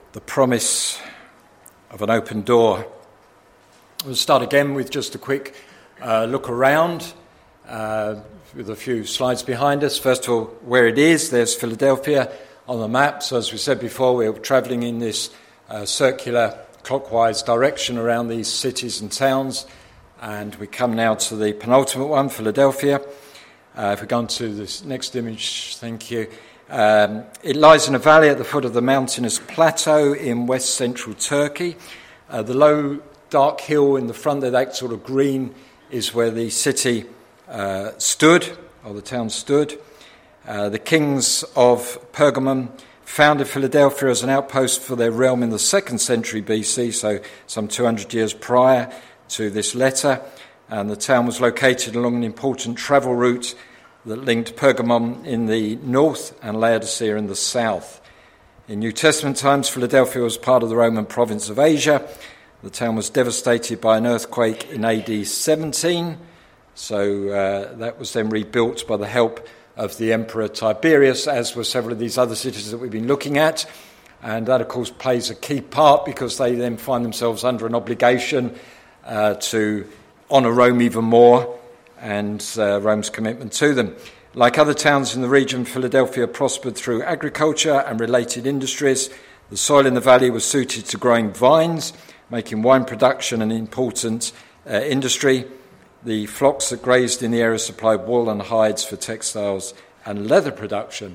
the promise of an open door. We'll start again with just a quick look around with a few slides behind us. First of all, where it is. There's Philadelphia on the map. So as we said before, we're travelling in this circular clockwise direction around these cities and towns. And we come now to the penultimate one, Philadelphia. If we go on to this next image, thank you. It lies in a valley at the foot of the mountainous plateau in west-central Turkey. The low, dark hill in the front there, that sort of green, is where the city stood, or the town stood. The kings of Pergamum founded Philadelphia as an outpost for their realm in the 2nd century BC, so some 200 years prior to this letter. And the town was located along an important travel route that linked Pergamum in the north and Laodicea in the south. In New Testament times, Philadelphia was part of the Roman province of Asia. The town was devastated by an earthquake in AD 17, so that was then rebuilt by the help of the Emperor Tiberius, as were several of these other cities that we've been looking at. And that, of course, plays a key part because they then find themselves under an obligation to honour Rome even more, and Rome's commitment to them. Like other towns in the region, Philadelphia prospered through agriculture and related industries. The soil in the valley was suited to growing vines, making wine production an important industry. The flocks that grazed in the area supplied wool and hides for textiles and leather production.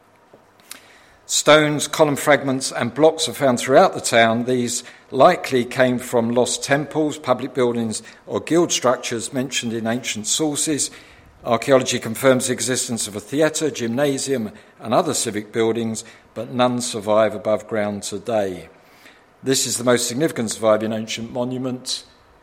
Stones, column fragments and blocks are found throughout the town. These likely came from lost temples, public buildings or guild structures mentioned in ancient sources. Archaeology confirms the existence of a theatre, gymnasium and other civic buildings, but none survive above ground today. This is the most significant surviving ancient monument,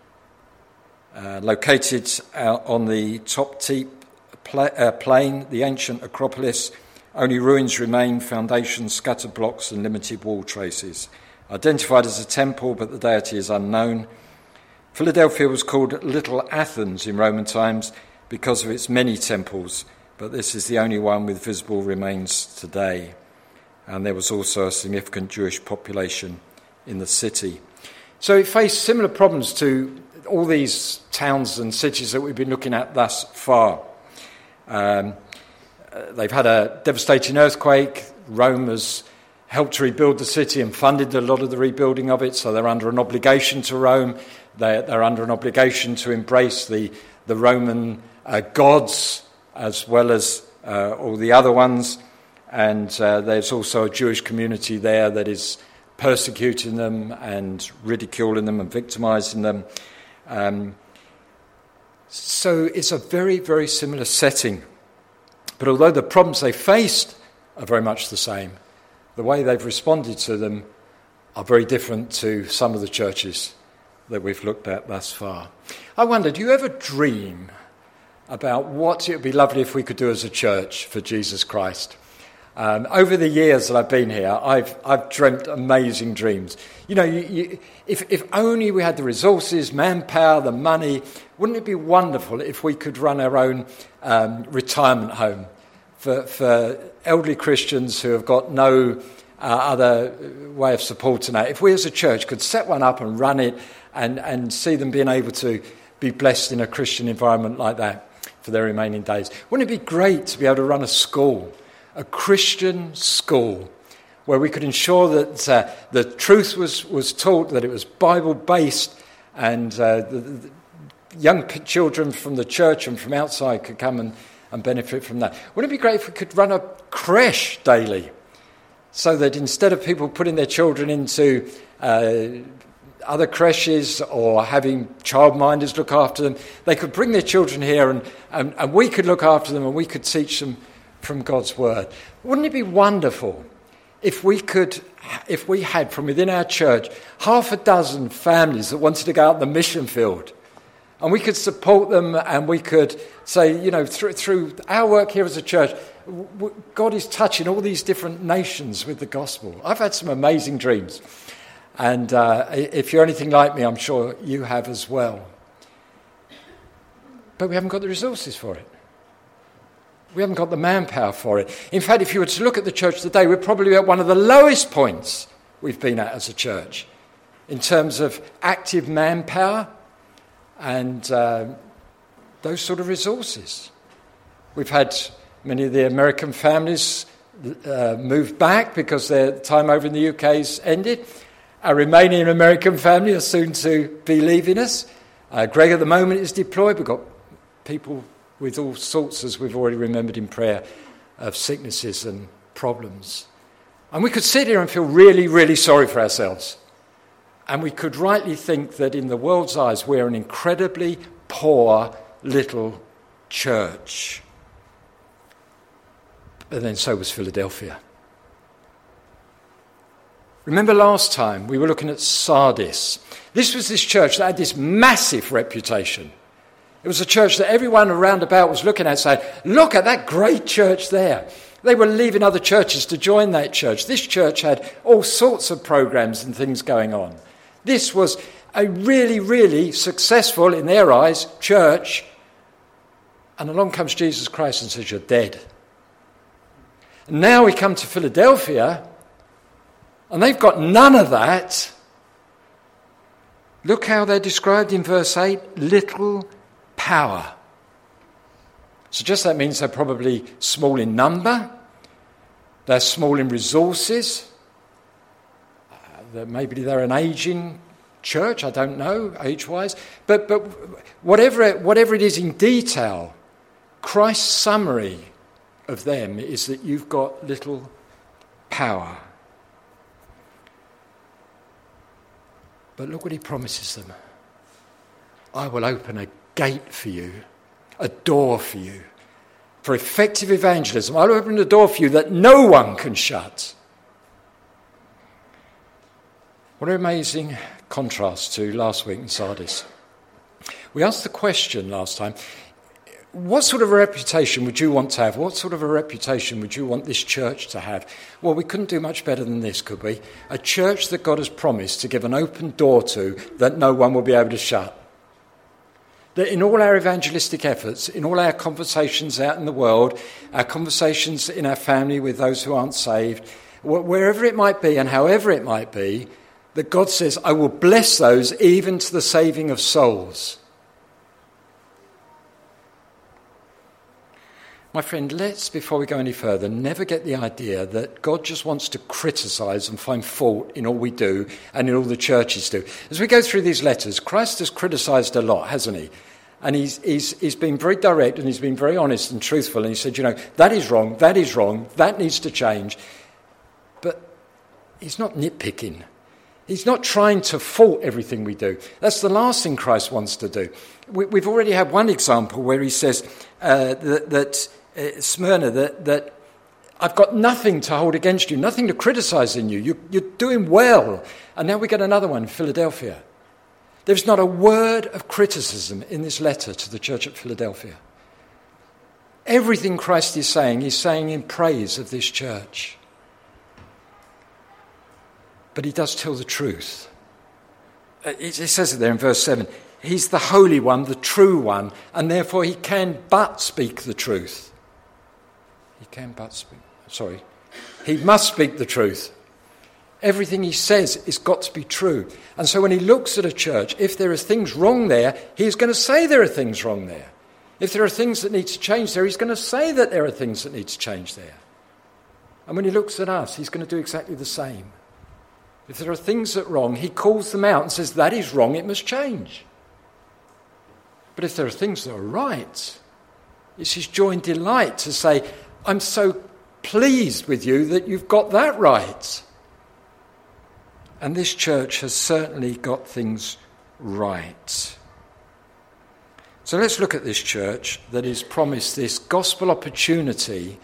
located on the Toptepe plain, the ancient Acropolis. Only ruins remain, foundations, scattered blocks and limited wall traces. Identified as a temple, but the deity is unknown. Philadelphia was called Little Athens in Roman times because of its many temples, but this is the only one with visible remains today. And there was also a significant Jewish population in the city. So it faced similar problems to all these towns and cities that we've been looking at thus far. They've had a devastating earthquake. Rome has helped to rebuild the city and funded a lot of the rebuilding of it, so they're under an obligation to Rome. They're under an obligation to embrace the Roman gods as well as all the other ones. And there's also a Jewish community there that is persecuting them and ridiculing them and victimizing them. So it's a very, very similar setting. But although the problems they faced are very much the same, the way they've responded to them are very different to some of the churches that we've looked at thus far. I wonder, do you ever dream about what it would be lovely if we could do as a church for Jesus Christ? Over the years that I've been here, I've dreamt amazing dreams. You know, if only we had the resources, manpower, the money, wouldn't it be wonderful if we could run our own retirement home for elderly Christians who have got no other way of supporting that? If we as a church could set one up and run it and see them being able to be blessed in a Christian environment like that for their remaining days. Wouldn't it be great to be able to run a school, a Christian school, where we could ensure that the truth was taught, that it was Bible-based, and the young children from the church and from outside could come and benefit from that? Wouldn't it be great if we could run a creche daily, so that instead of people putting their children into other creches or having childminders look after them, they could bring their children here and we could look after them and we could teach them from God's word? Wouldn't it be wonderful if we had from within our church half a dozen families that wanted to go out in the mission field, and we could support them, and we could say, you know, through our work here as a church, God is touching all these different nations with the gospel. I've had some amazing dreams, and if you're anything like me, I'm sure you have as well. But we haven't got the resources for it. We haven't got the manpower for it. In fact, if you were to look at the church today, we're probably at one of the lowest points we've been at as a church in terms of active manpower and those sort of resources. We've had many of the American families move back because their time over in the UK's ended. Our Romanian American family are soon to be leaving us. Greg at the moment is deployed. We've got people with all sorts, as we've already remembered in prayer, of sicknesses and problems. And we could sit here and feel really, really sorry for ourselves. And we could rightly think that in the world's eyes we're an incredibly poor little church. But then so was Philadelphia. Remember last time we were looking at Sardis. This was this church that had this massive reputation. It was a church that everyone around about was looking at saying, look at that great church there. They were leaving other churches to join that church. This church had all sorts of programs and things going on. This was a really, really successful, in their eyes, church. And along comes Jesus Christ and says, you're dead. And now we come to Philadelphia, and they've got none of that. Look how they're described in verse 8, little power. So just that means they're probably small in number, they're small in resources, maybe they're an ageing church, I don't know, age-wise. But whatever it is in detail, Christ's summary of them is that you've got little power. But look what he promises them. I will open a gate for you, a door for you, for effective evangelism. I'll open a door for you that no one can shut. What an amazing contrast to last week in Sardis. We asked the question last time, what sort of a reputation would you want to have? What sort of a reputation would you want this church to have? Well, we couldn't do much better than this, could we? A church that God has promised to give an open door to that no one will be able to shut. That in all our evangelistic efforts, in all our conversations out in the world, our conversations in our family with those who aren't saved, wherever it might be and however it might be, that God says, I will bless those even to the saving of souls. My friend, let's, before we go any further, never get the idea that God just wants to criticise and find fault in all we do and in all the churches do. As we go through these letters, Christ has criticised a lot, hasn't he? And he's been very direct and he's been very honest and truthful. And he said, that is wrong, that needs to change. But he's not nitpicking. He's not trying to fault everything we do. That's the last thing Christ wants to do. We've already had one example where he says that Smyrna, that I've got nothing to hold against you, nothing to criticise in you. You're doing well. And now we get another one, Philadelphia. There's not a word of criticism in this letter to the church at Philadelphia. Everything Christ is saying, he's saying in praise of this church. But he does tell the truth. It says it there in verse 7. He's the Holy One, the true one, and therefore he can but speak the truth. He must speak the truth. Everything he says has got to be true. And so when he looks at a church, if there are things wrong there, he's going to say there are things wrong there. If there are things that need to change there, he's going to say that there are things that need to change there. And when he looks at us, he's going to do exactly the same. If there are things that are wrong, he calls them out and says, that is wrong, it must change. But if there are things that are right, it's his joy and delight to say, I'm so pleased with you that you've got that right. And this church has certainly got things right. So let's look at this church that is promised this gospel opportunity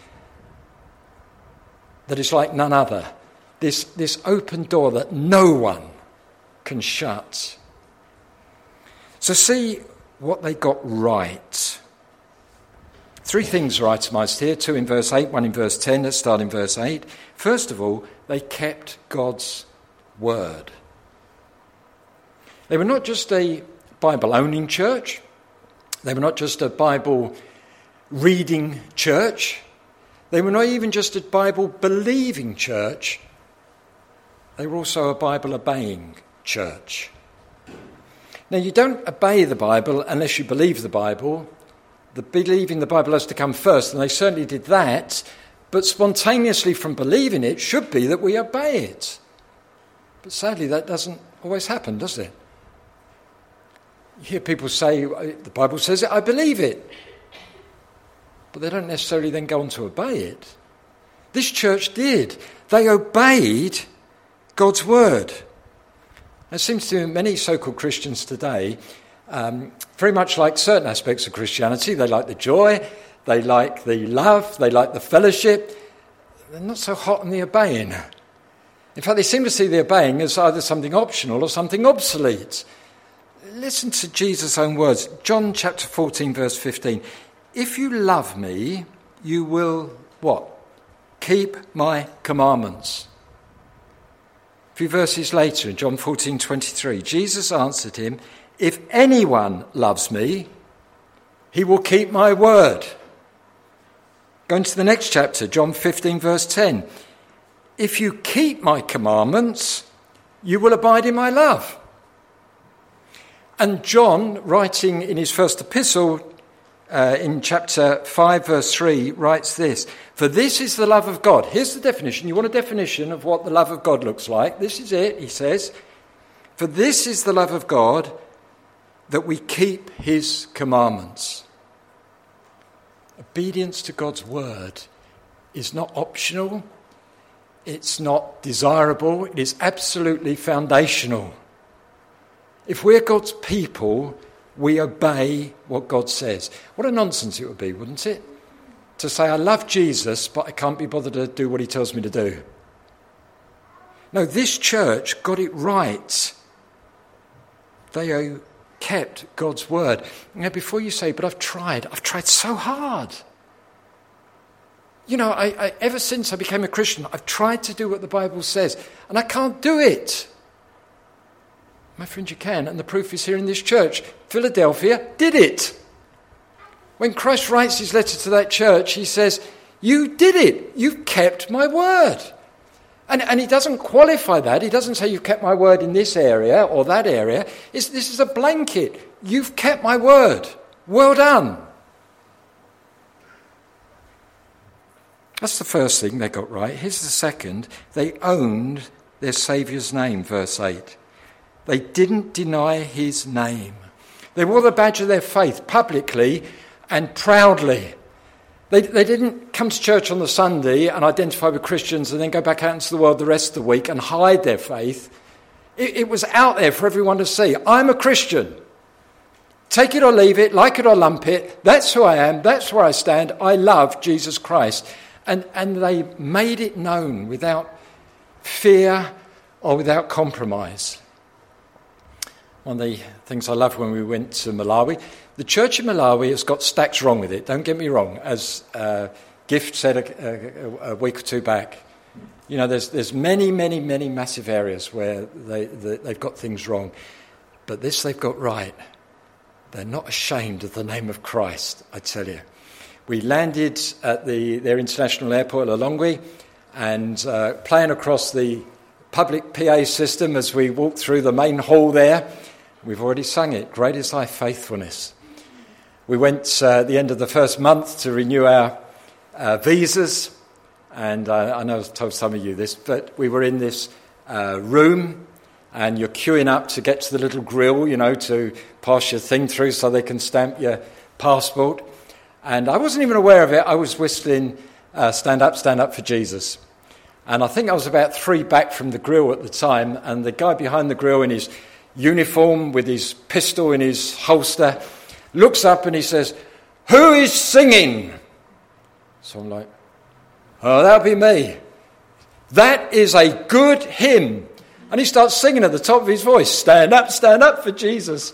that is like none other. This open door that no one can shut. So see what they got right. 3 things are itemised here, 2 in verse 8, 1 in verse 10. Let's start in verse 8. First of all, they kept God's word. They were not just a Bible-owning church. They were not just a Bible-reading church. They were not even just a Bible-believing church. they were also a Bible-obeying church. Now, you don't obey the Bible unless you believe the Bible. The believing the Bible has to come first, and they certainly did that. But spontaneously from believing it should be that we obey it. But sadly, that doesn't always happen, does it? You hear people say, the Bible says it, I believe it. But they don't necessarily then go on to obey it. This church did. They obeyed God's word. It seems to many so-called Christians today, very much like certain aspects of Christianity. They like the joy, they like the love, they like the fellowship. They're not so hot on the obeying. In fact, they seem to see the obeying as either something optional or something obsolete. Listen to Jesus' own words. John chapter 14, verse 15. If you love me, you will, what? Keep my commandments. A few verses later, in John 14:23, Jesus answered him, if anyone loves me, he will keep my word. Going to the next chapter, John 15, verse 10. If you keep my commandments, you will abide in my love. And John, writing in his first epistle, in chapter 5, verse 3, writes this. For this is the love of God. Here's the definition. You want a definition of what the love of God looks like? This is it, he says. For this is the love of God, that we keep his commandments. Obedience to God's word is not optional. It's not desirable. It is absolutely foundational. If we're God's people, we obey what God says. What a nonsense it would be, wouldn't it? To say, I love Jesus, but I can't be bothered to do what he tells me to do. No, this church got it right. They kept God's word. Now, before you say, but I've tried so hard. You know, I ever since I became a Christian, I've tried to do what the Bible says, and I can't do it. My friend, you can, and the proof is here in this church. Philadelphia did it. When Christ writes his letter to that church, he says, you did it. You've kept my word. And he doesn't qualify that. He doesn't say you've kept my word in this area or that area. This is a blanket. You've kept my word. Well done. That's the first thing they got right. Here's the second. They owned their Saviour's name, verse 8. They didn't deny his name. They wore the badge of their faith publicly and proudly. They didn't come to church on the Sunday and identify with Christians and then go back out into the world the rest of the week and hide their faith. It was out there for everyone to see. I'm a Christian. Take it or leave it, like it or lump it. That's who I am. That's where I stand. I love Jesus Christ. And they made it known without fear or without compromise. One of the things I loved when we went to Malawi, the church in Malawi has got stacks wrong with it. Don't get me wrong. As Gift said a week or two back, you know, there's many massive areas where they've got things wrong. But this they've got right. They're not ashamed of the name of Christ, I tell you. We landed at their international airport, Lilongwe, and playing across the public PA system as we walked through the main hall there. We've already sung it, Great is Thy Faithfulness. We went at the end of the first month to renew our visas, and I know I've told some of you this, but we were in this room, and you're queuing up to get to the little grill, you know, to pass your thing through so they can stamp your passport. And I wasn't even aware of it. I was whistling Stand Up for Jesus. And I think I was about 3 back from the grill at the time, and the guy behind the grill in his uniform with his pistol in his holster looks up and he says, "Who is singing?" So I'm like, "Oh, that'll be me. That is a good hymn." And he starts singing at the top of his voice, stand up for Jesus.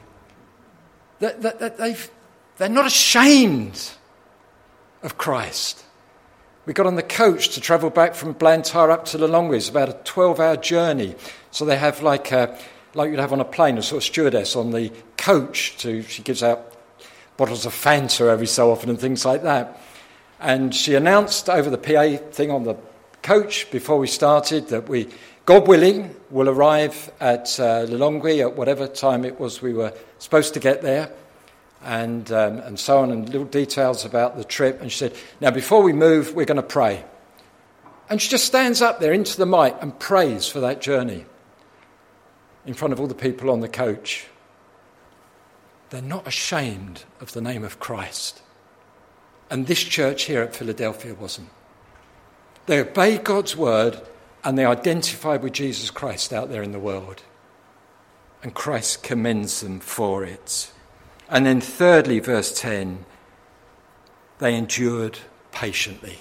They're not ashamed of Christ. We got on the coach to travel back from Blantyre up to Lilongwe. It's about a 12-hour journey. So they have like you'd have on a plane, a sort of stewardess on the coach. She gives out bottles of Fanta every so often and things like that. And she announced over the PA thing on the coach before we started that we God willing, we'll arrive at Lilongwe at whatever time it was we were supposed to get there, and so on, and little details about the trip. And she said, now before we move, we're going to pray. And she just stands up there into the mic and prays for that journey in front of all the people on the coach. They're not ashamed of the name of Christ. And this church here at Philadelphia wasn't. They obeyed God's word and they identified with Jesus Christ out there in the world. And Christ commends them for it. And then thirdly, verse 10, they endured patiently.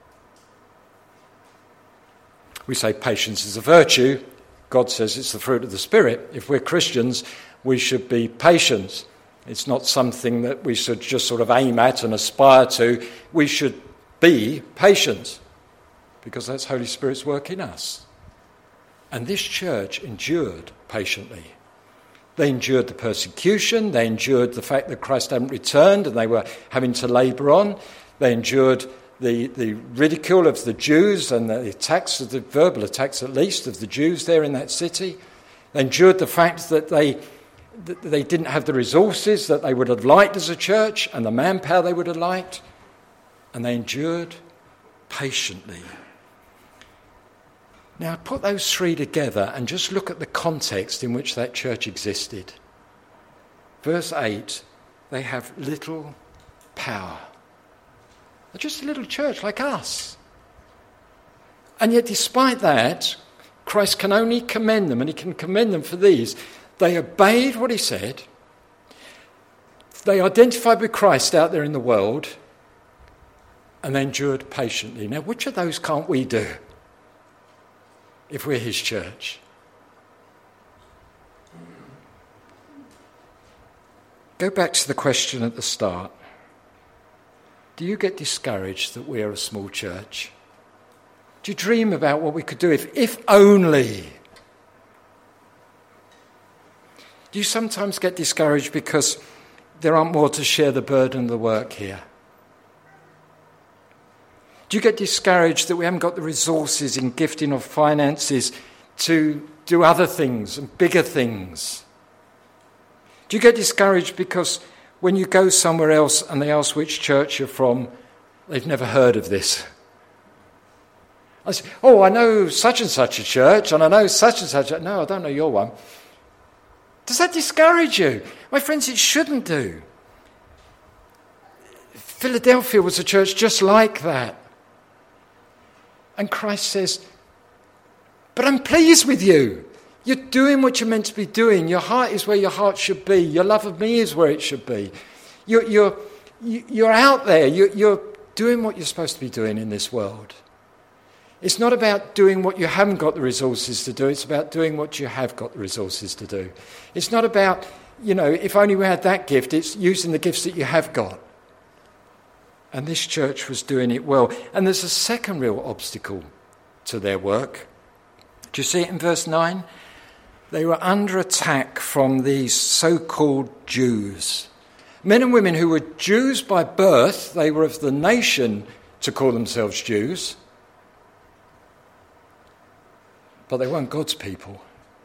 We say patience is a virtue. God says it's the fruit of the Spirit. If we're Christians, we should be patient. It's not something that we should just sort of aim at and aspire to. We should be patient because that's Holy Spirit's work in us. And this church endured patiently. They endured the persecution. They endured the fact that Christ hadn't returned and they were having to labour on. They endured the ridicule of the Jews and the attacks, the verbal attacks at least, of the Jews there in that city. They endured the fact that they didn't have the resources that they would have liked as a church and the manpower they would have liked. And they endured patiently. Now, put those three together and just look at the context in which that church existed. Verse 8, they have little power. They're just a little church like us. And yet, despite that, Christ can only commend them, and he can commend them for these. They obeyed what he said. They identified with Christ out there in the world, and they endured patiently. Now, which of those can't we do if we're his church? Go back to the question at the start. Do you get discouraged that we're a small church? Do you dream about what we could do if only? Do you sometimes get discouraged because there aren't more to share the burden of the work here? Do you get discouraged that we haven't got the resources in gifting or finances to do other things and bigger things? Do you get discouraged because when you go somewhere else and they ask which church you're from, they've never heard of this? I say, oh, I know such and such a church, and I know such and such. No, I don't know your one. Does that discourage you? My friends, it shouldn't do. Philadelphia was a church just like that. And Christ says, but I'm pleased with you. You're doing what you're meant to be doing. Your heart is where your heart should be. Your love of me is where it should be. You're out there. You're doing what you're supposed to be doing in this world. It's not about doing what you haven't got the resources to do. It's about doing what you have got the resources to do. It's not about, if only we had that gift. It's using the gifts that you have got. And this church was doing it well. And there's a second real obstacle to their work. Do you see it in verse 9? They were under attack from these so-called Jews. Men and women who were Jews by birth. They were of the nation to call themselves Jews. But they weren't God's people.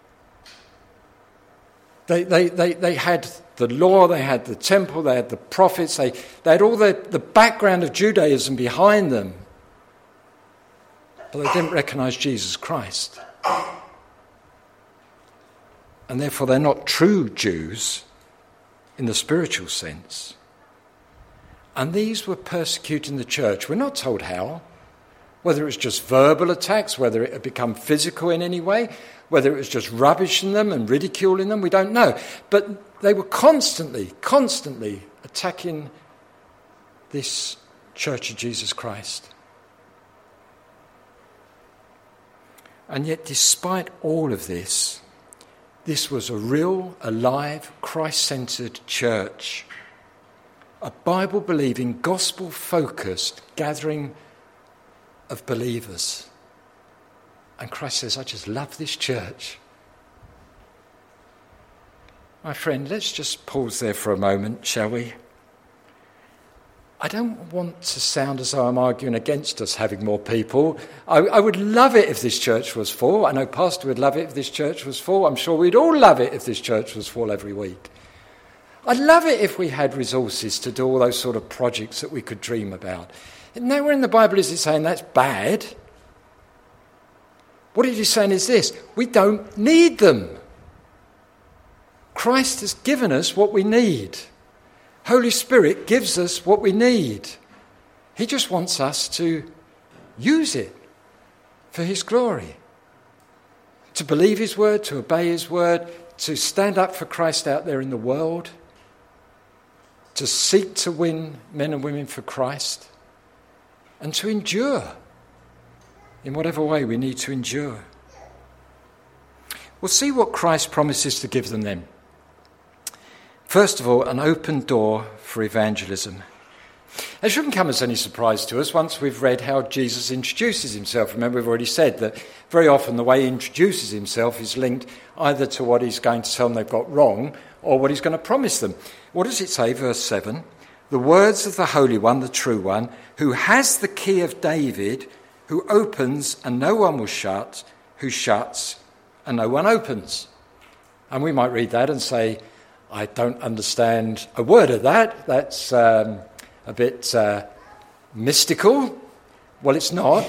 They had the law, they had the temple, they had the prophets, they had all the background of Judaism behind them. But they didn't recognize Jesus Christ. And therefore they're not true Jews in the spiritual sense. And these were persecuting the church. We're not told how. Whether it was just verbal attacks, whether it had become physical in any way, whether it was just rubbishing them and ridiculing them, we don't know. But they were constantly attacking this Church of Jesus Christ. And yet, despite all of this, this was a real, alive, Christ-centred church. A Bible-believing, gospel-focused gathering of believers. And Christ says, I just love this church. My friend, let's just pause there for a moment, shall we? I don't want to sound as though I'm arguing against us having more people. I would love it if this church was full. I know Pastor would love it if this church was full. I'm sure we'd all love it if this church was full every week. I'd love it if we had resources to do all those sort of projects that we could dream about. Nowhere in the Bible is it saying that's bad. What it is saying is this: we don't need them. Christ has given us what we need. Holy Spirit gives us what we need. He just wants us to use it for his glory. To believe his word, to obey his word, to stand up for Christ out there in the world, to seek to win men and women for Christ, and to endure in whatever way we need to endure. We'll see what Christ promises to give them then. First of all, an open door for evangelism. It shouldn't come as any surprise to us once we've read how Jesus introduces himself. Remember, we've already said that very often the way he introduces himself is linked either to what he's going to tell them they've got wrong or what he's going to promise them. What does it say, verse 7? The words of the Holy One, the true one, who has the key of David, who opens and no one will shut, who shuts and no one opens. And we might read that and say, I don't understand a word of that. That's a bit mystical. Well, it's not.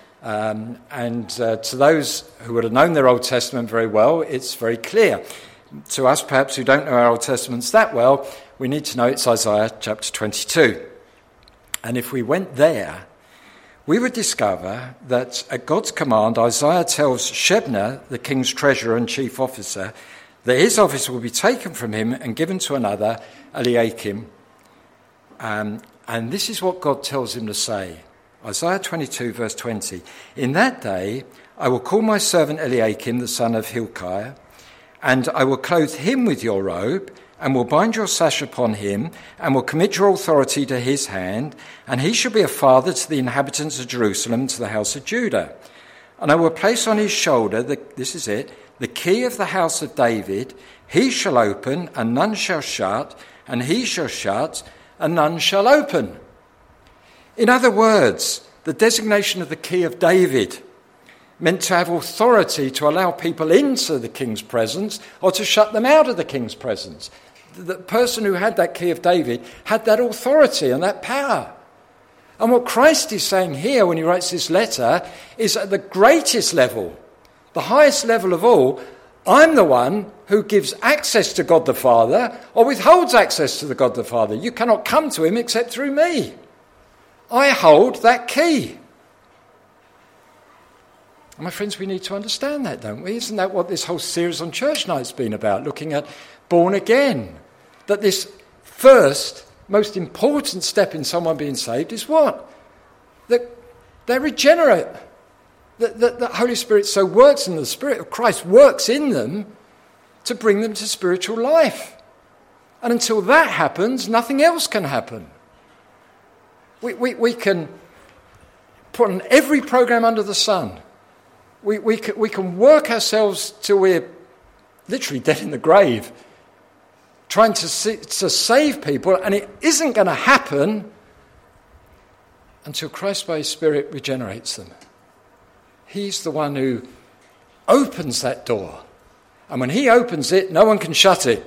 To those who would have known their Old Testament very well, it's very clear. To us, perhaps, who don't know our Old Testaments that well, we need to know it's Isaiah chapter 22. And if we went there, we would discover that at God's command, Isaiah tells Shebna, the king's treasurer and chief officer, that his office will be taken from him and given to another, Eliakim. And this is what God tells him to say. Isaiah 22, verse 20. In that day, I will call my servant Eliakim, the son of Hilkiah, and I will clothe him with your robe, and will bind your sash upon him, and will commit your authority to his hand, and he shall be a father to the inhabitants of Jerusalem, to the house of Judah. And I will place on his shoulder, this is it, the key of the house of David. He shall open, and none shall shut, and he shall shut, and none shall open. In other words, the designation of the key of David meant to have authority to allow people into the king's presence or to shut them out of the king's presence. The person who had that key of David had that authority and that power. And what Christ is saying here when he writes this letter is at the greatest level, the highest level of all, I'm the one who gives access to God the Father or withholds access to the God the Father. You cannot come to him except through me. I hold that key. And my friends, we need to understand that, don't we? Isn't that what this whole series on Church Night's been about, looking at born again? That this first, most important step in someone being saved is what? That they're regenerate. That the Holy Spirit so works in them, the Spirit of Christ works in them to bring them to spiritual life. And until that happens, nothing else can happen. We can put on every program under the sun. We can work ourselves till we're literally dead in the grave, trying to save people, and it isn't going to happen until Christ by his Spirit regenerates them. He's the one who opens that door. And when he opens it, no one can shut it.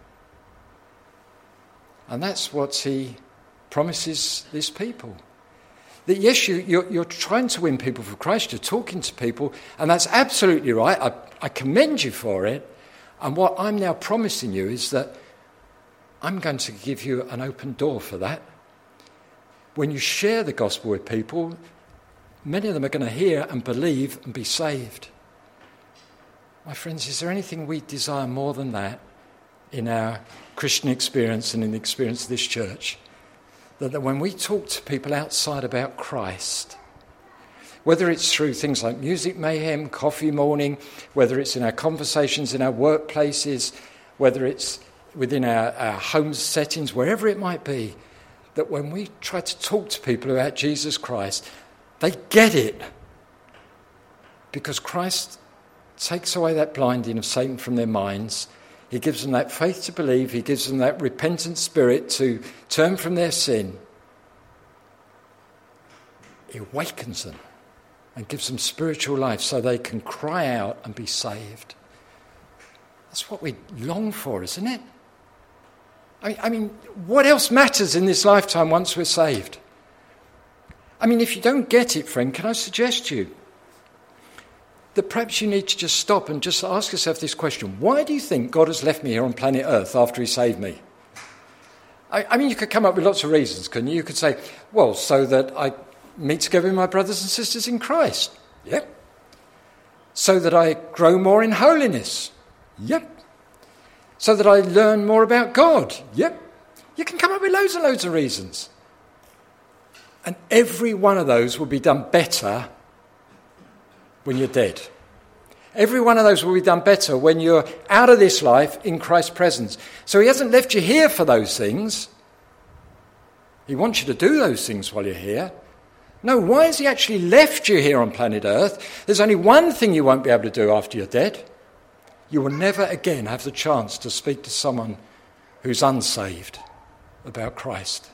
And that's what he promises this people. That yes, you're trying to win people for Christ, you're talking to people, and that's absolutely right. I commend you for it. And what I'm now promising you is that I'm going to give you an open door for that. When you share the gospel with people, many of them are going to hear and believe and be saved. My friends, is there anything we desire more than that in our Christian experience and in the experience of this church? That when we talk to people outside about Christ, whether it's through things like Music Mayhem, Coffee Morning, whether it's in our conversations in our workplaces, whether it's within our home settings, wherever it might be, that when we try to talk to people about Jesus Christ, they get it. Because Christ takes away that blinding of Satan from their minds. He gives them that faith to believe. He gives them that repentant spirit to turn from their sin. He awakens them and gives them spiritual life so they can cry out and be saved. That's what we long for, isn't it? I mean, what else matters in this lifetime once we're saved? I mean, if you don't get it, friend, can I suggest to you that perhaps you need to just stop and just ask yourself this question. Why do you think God has left me here on planet Earth after he saved me? I mean, you could come up with lots of reasons, couldn't you? You could say, well, so that I meet together with my brothers and sisters in Christ. Yep. So that I grow more in holiness. Yep. So that I learn more about God. Yep. You can come up with loads and loads of reasons. And every one of those will be done better when you're dead. Every one of those will be done better when you're out of this life in Christ's presence. So he hasn't left you here for those things. He wants you to do those things while you're here. No, why has he actually left you here on planet Earth? There's only one thing you won't be able to do after you're dead. You will never again have the chance to speak to someone who's unsaved about Christ.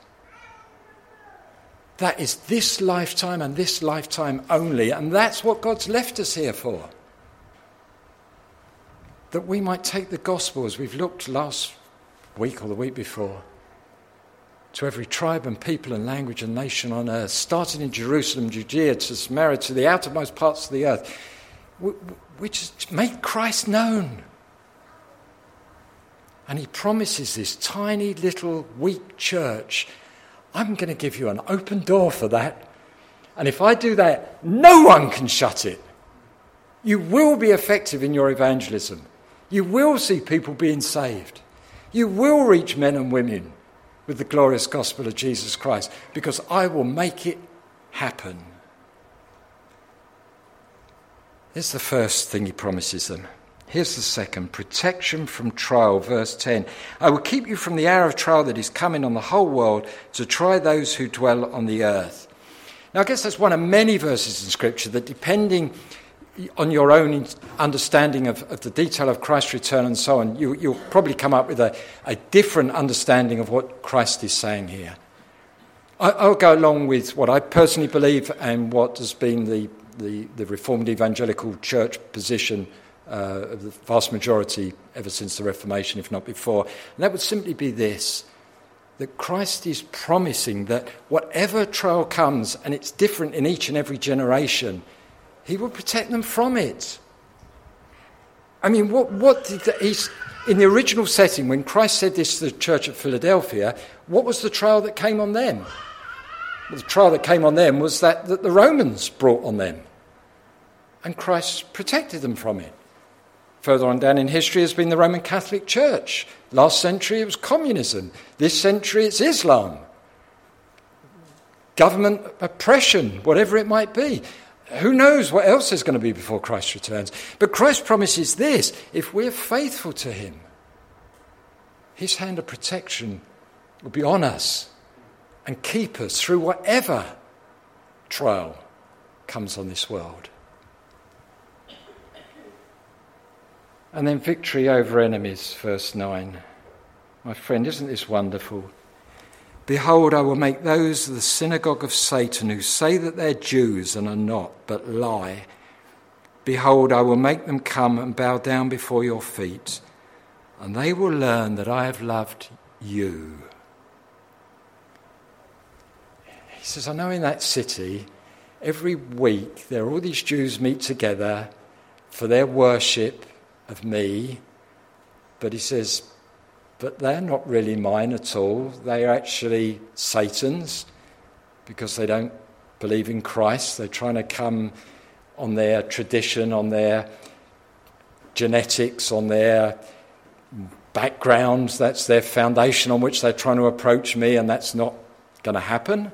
That is this lifetime and this lifetime only, and that's what God's left us here for. That we might take the gospel, as we've looked last week or the week before, to every tribe and people and language and nation on earth, starting in Jerusalem, Judea, to Samaria, to the outermost parts of the earth. We just make Christ known. And he promises this tiny little weak church, I'm going to give you an open door for that. And if I do that, no one can shut it. You will be effective in your evangelism. You will see people being saved. You will reach men and women with the glorious gospel of Jesus Christ, because I will make it happen. Here's the first thing he promises them. Here's the second, protection from trial, verse 10. I will keep you from the hour of trial that is coming on the whole world to try those who dwell on the earth. Now, I guess that's one of many verses in Scripture that, depending on your own understanding of the detail of Christ's return and so on, you'll probably come up with a different understanding of what Christ is saying here. I'll go along with what I personally believe and what has been the Reformed Evangelical Church position of the vast majority ever since the Reformation, if not before. And that would simply be this, that Christ is promising that whatever trial comes, and it's different in each and every generation, he will protect them from it. I mean, what did he's in the original setting, when Christ said this to the church at Philadelphia, what was the trial that came on them? The trial that came on them was that the Romans brought on them. And Christ protected them from it. Further on down in history has been the Roman Catholic Church. Last century it was communism. This century it's Islam. Government oppression, whatever it might be. Who knows what else there's going to be before Christ returns. But Christ promises this: if we're faithful to him, his hand of protection will be on us and keep us through whatever trial comes on this world. And then victory over enemies, verse 9. My friend, isn't this wonderful? Behold, I will make those of the synagogue of Satan who say that they're Jews and are not, but lie. Behold, I will make them come and bow down before your feet, and they will learn that I have loved you. He says, I know in that city, every week there are all these Jews meet together for their worship of me, but he says, but they're not really mine at all. They are actually Satan's, because they don't believe in Christ. They're trying to come on their tradition, on their genetics, on their backgrounds. That's their foundation on which they're trying to approach me, and that's not going to happen.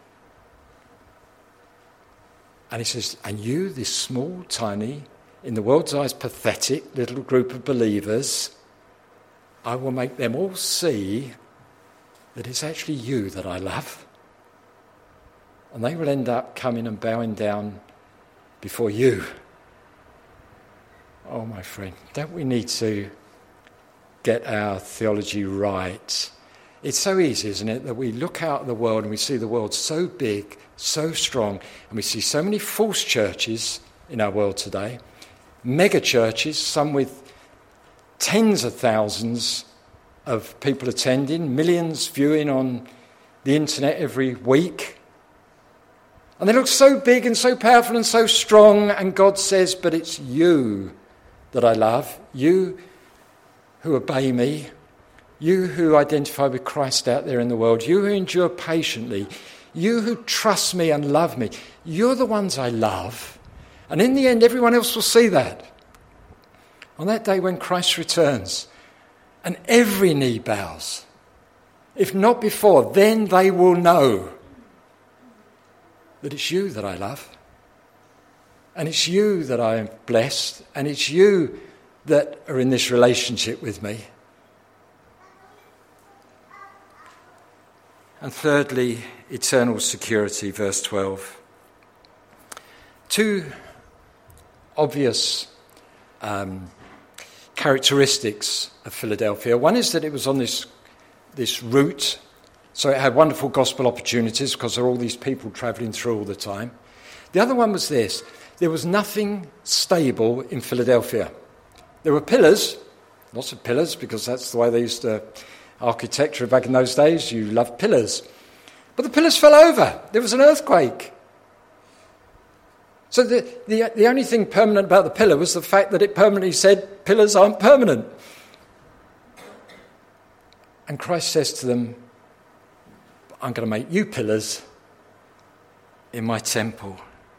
And he says, and you, this small, tiny, in the world's eyes pathetic little group of believers, I will make them all see that it's actually you that I love. And they will end up coming and bowing down before you. Oh, my friend, don't we need to get our theology right It's so easy, isn't it, that we look out at the world and we see the world so big, so strong, and we see so many false churches in our world today, mega churches, some with tens of thousands of people attending, millions viewing on the internet every week. And they look so big and so powerful and so strong, and God says, but it's you that I love, you who obey me, you who identify with Christ out there in the world, you who endure patiently, you who trust me and love me, you're the ones I love. And in the end, everyone else will see that. On that day when Christ returns, and every knee bows, if not before, then they will know that it's you that I love, and it's you that I am blessed, and it's you that are in this relationship with me. And thirdly, eternal security, verse 12. Two obvious characteristics of Philadelphia. One is that it was on this route, so it had wonderful gospel opportunities because there are all these people travelling through all the time. The other one was this: there was nothing stable in Philadelphia. There were pillars, lots of pillars, because that's the way they used to architecture back in those days. You loved pillars. But the pillars fell over. There was an earthquake. So the only thing permanent about the pillar was the fact that it permanently said pillars aren't permanent. And Christ says to them, I'm going to make you pillars in my temple.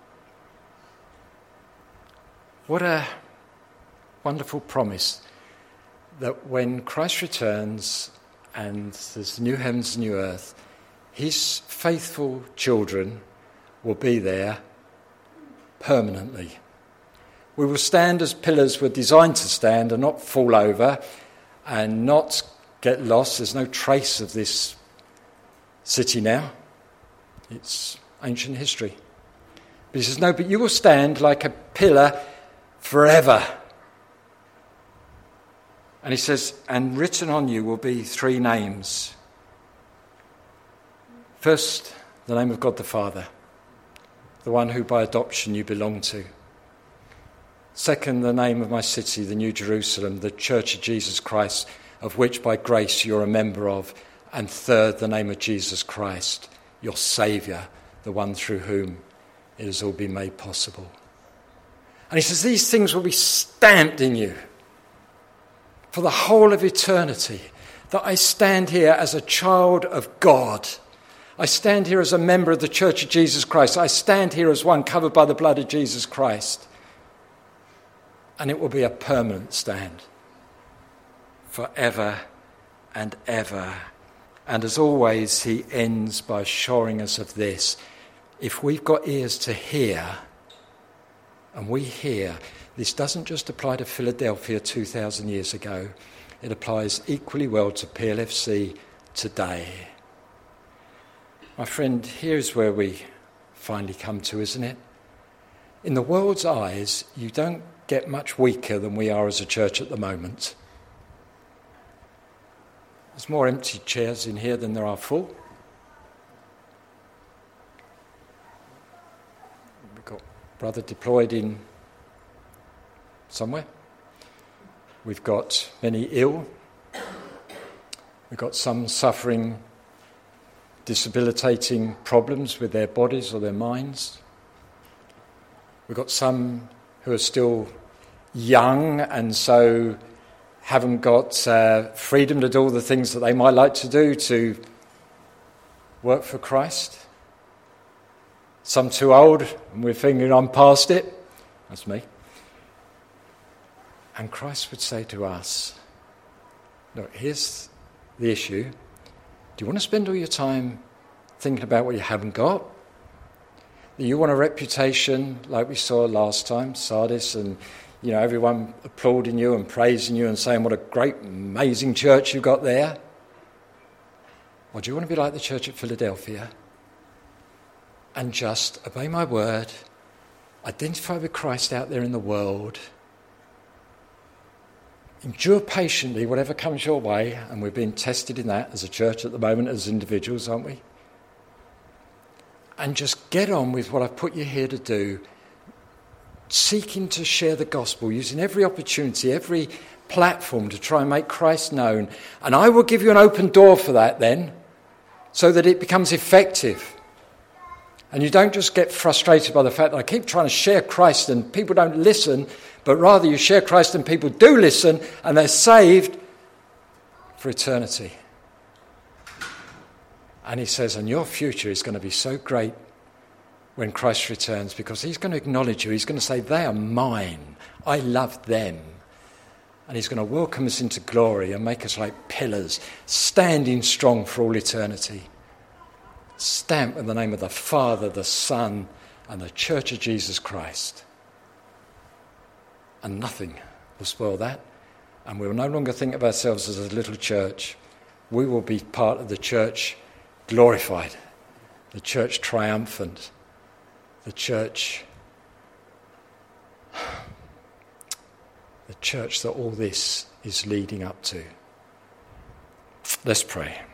What a wonderful promise that when Christ returns and there's new heavens and new earth, his faithful children will be there permanently. We will stand as pillars were designed to stand and not fall over and not get lost. There's no trace of this city now. It's ancient history. But he says, no, but you will stand like a pillar forever. And he says, and written on you will be three names. First, the name of God the Father, the one who by adoption you belong to. Second, the name of my city, the New Jerusalem, the Church of Jesus Christ, of which by grace you're a member of. And third, the name of Jesus Christ, your Saviour, the one through whom it has all been made possible. And he says, these things will be stamped in you for the whole of eternity, that I stand here as a child of God. I stand here as a member of the Church of Jesus Christ. I stand here as one covered by the blood of Jesus Christ. And it will be a permanent stand forever and ever. And as always, he ends by assuring us of this. If we've got ears to hear, and we hear, this doesn't just apply to Philadelphia 2,000 years ago. It applies equally well to PLFC today. My friend, here's where we finally come to, isn't it? In the world's eyes, you don't get much weaker than we are as a church at the moment. There's more empty chairs in here than there are full. We've got brother deployed in somewhere. We've got many ill. We've got some suffering debilitating problems with their bodies or their minds. We've got some who are still young and so haven't got freedom to do all the things that they might like to do to work for Christ. Some too old, and we're thinking, I'm past it. That's me. And Christ would say to us, look, here's the issue. Do you want to spend all your time thinking about what you haven't got? Do you want a reputation like we saw last time, Sardis, and everyone applauding you and praising you and saying what a great, amazing church you've got there? Or do you want to be like the church at Philadelphia and just obey my word, identify with Christ out there in the world, Endure patiently whatever comes your way, and we're being tested in that as a church at the moment, as individuals, aren't we? And just get on with what I've put you here to do, seeking to share the gospel, using every opportunity, every platform to try and make Christ known. And I will give you an open door for that then, so that it becomes effective. And you don't just get frustrated by the fact that I keep trying to share Christ and people don't listen, but rather you share Christ and people do listen and they're saved for eternity. And he says, and your future is going to be so great when Christ returns, because he's going to acknowledge you. He's going to say, they are mine. I love them. And he's going to welcome us into glory and make us like pillars, standing strong for all eternity. Stamped with the name of the Father, the Son, and the Church of Jesus Christ. And nothing will spoil that. And we will no longer think of ourselves as a little church. We will be part of the church glorified, the church triumphant, the church that all this is leading up to. Let's pray.